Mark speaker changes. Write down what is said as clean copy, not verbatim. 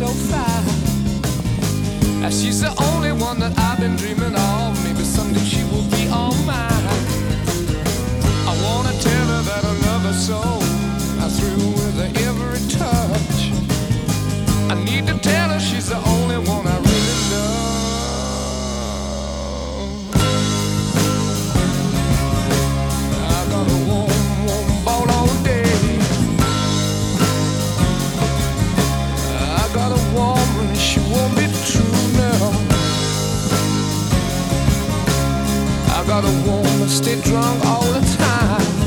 Speaker 1: so fine. She's the only one that I've been dreaming of. Maybe someday she will be all mine. I wanna tell her that I love her so.